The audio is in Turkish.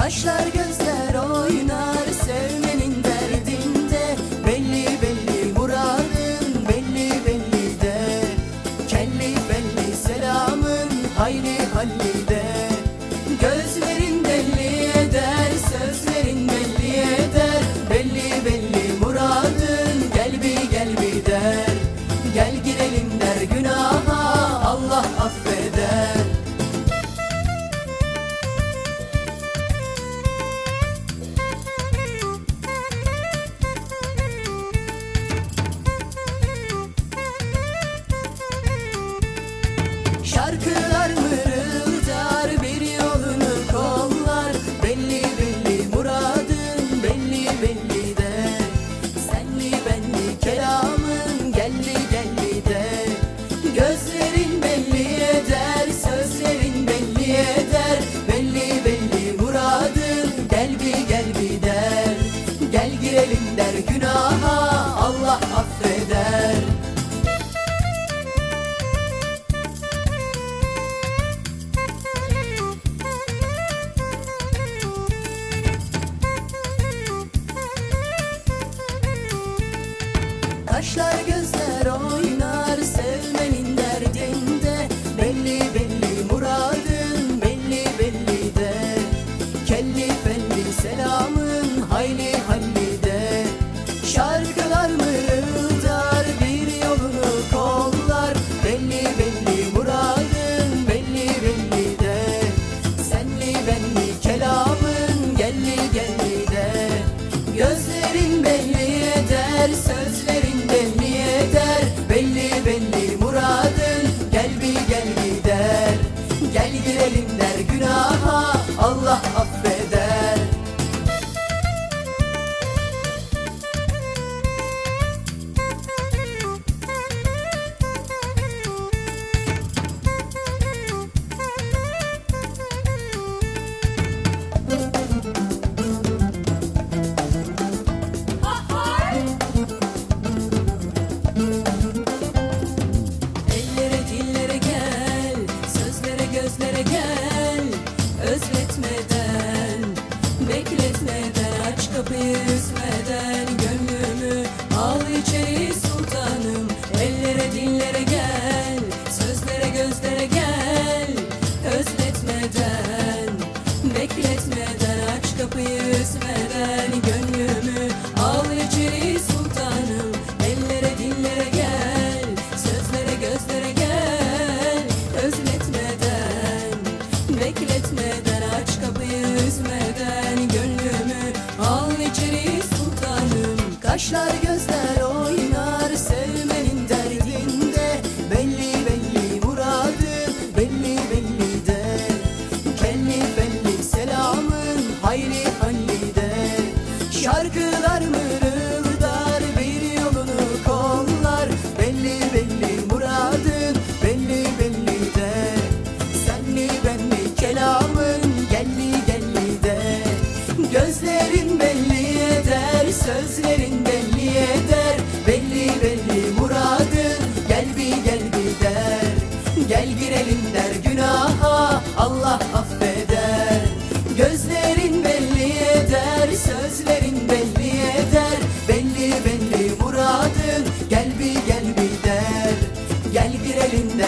Kaşlar gözler oynar sevmenin derdinde. Belli belli muradın, belli belli de. Kelli belli selamın, hayli halli de. Gözlerin belli eder, sözlerin belli eder. Belli belli muradın, gel bir der. Gel girelim der günaha, Allah affeder. Şarkılar mırıldar, bir yolunu kollar. Belli belli muradın, belli belli de. Senli benli kelamın, gelli gelli de. Gözlerin belli eder, sözlerin belli eder. Belli belli muradın, gel bir der. Gel girelim der günaha, Allah affeder. Kaşlar gözler oynar sevmenin derdinde. Belli belli muradın, belli belli de. Kelli felli selamın, hayli halli de. Şarkılar mırıldar, bir yolunu kollar. Belli belli muradın, belli belli de. Senli benli kelamın, gelli gelli de. Gözlerin belli eder, sözlerin belli eder. Belli belli muradın, gel bir der. Gel girelim der günaha, Allah affeder. Ellere dillere gel, sözlere gözlere gel. Özletmeden, bekletmeden, aç kapıyı üzmeden. Gönlümü al içeri sultanım. Ellere dillere gel, sözlere gözlere gel. Özletmeden, bekletmeden, aç kapıyı üzmeden. Gönlümü al içeri sultanım. Ellere dillere gel, sözlere gözlere gel. Özletmeden, bekletmeden, aç kapıyı üzmeden. Gönlümü al içeri sultanım. Kaşlar gözler oynar sevmenin derdinde. Belli belli muradın, belli belli de. Kelli belli selamın, hayli halli de. Şarkılar mırıldar, bir yolunu kollar. Belli belli muradın, belli belli de. Senli benli kelamın, gelli gelli de. Gözlerin belli eder, sözlerin belli eder. Belli belli muradın, gel bir der. Gel girelim der günaha, Allah affeder. Gözlerin belli eder, sözlerin belli eder. Belli belli muradın, gel bir der. Gel girelim der